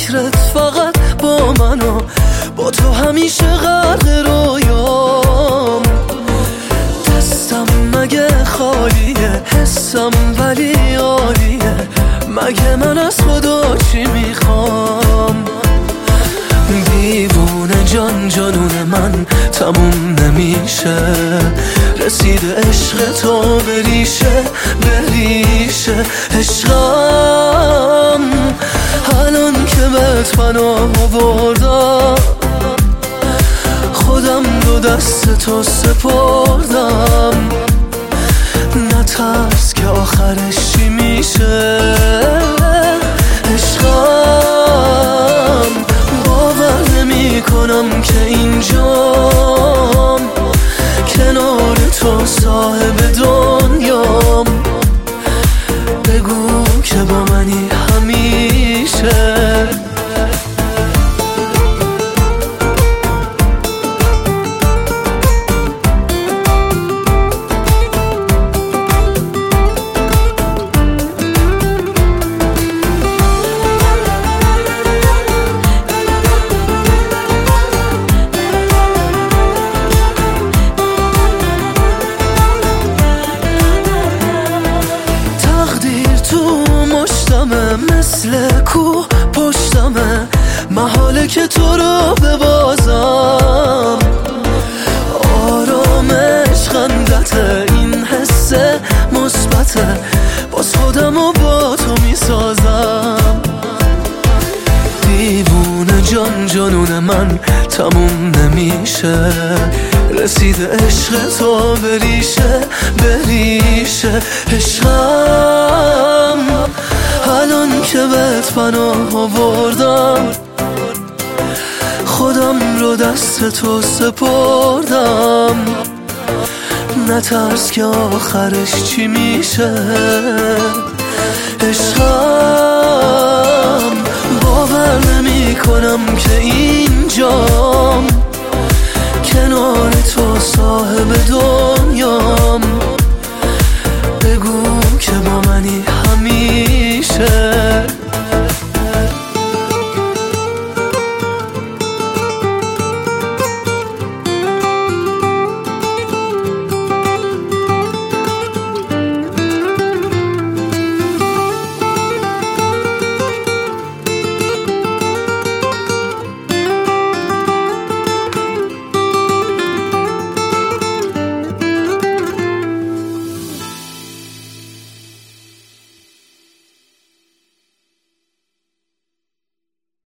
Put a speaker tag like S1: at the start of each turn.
S1: فکرت فقط با من و با تو همیشه غرق رویام. دستم مگه خالیه، حسم ولی عالیه، مگه من از خدا چی میخوام؟ دیوونه جان جانون من تموم نمیشه، رسیده عشق تو بریشه بریشه. عشقم الان که بهت پناه آوردم، خودم رو دست تو سپردم. نترس که آخرش چی میشه. عشقم باور نمی کنم که اینجام، کنار تو صاحب دنیام. بگو که با منی همیشه. مثل کوه پشتمه، محاله که تو رو ببازم. آرامش خندته، این حس مثبته، باز خودمو با تو میسازم. دیوونه جان جانون من تموم نمیشه، رسیده عشق تو بریشه بریشه. عشقم الان که بهت پناه آوردم، خودم رو دست تو سپردم. نترس که آخرش چی میشه. عشقم باور نمی کنم که اینجام، کنار تو صاحب دنیا.